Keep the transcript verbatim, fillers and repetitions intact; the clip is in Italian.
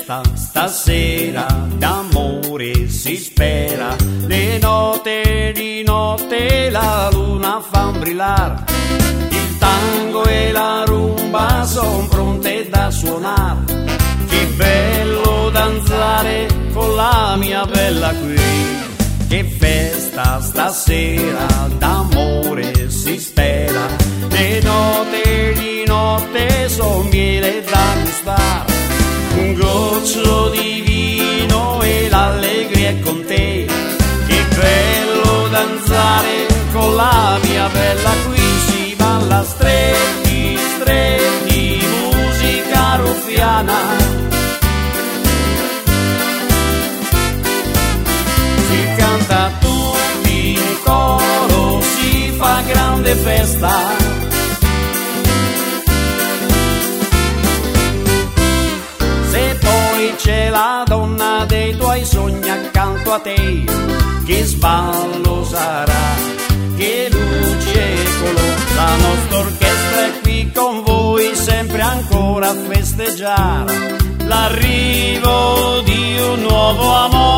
festa stasera, d'amore si spera, di notte di notte la luna fa brillare, il tango e la rumba son pronte da suonare, che bello danzare con la mia bella qui. Che festa stasera, d'amore si spera, di notte di notte son miele da gustare, un goccio di vino e l'allegria è con te. Che bello danzare con la mia bella qui, si balla stretti, stretti, musica ruffiana. Canta tutti in coro, si fa grande festa. Se poi c'è la donna dei tuoi sogni accanto a te, che sballo sarà, che luce e colore. La nostra orchestra è qui con voi, sempre ancora a festeggiare l'arrivo di un nuovo amore.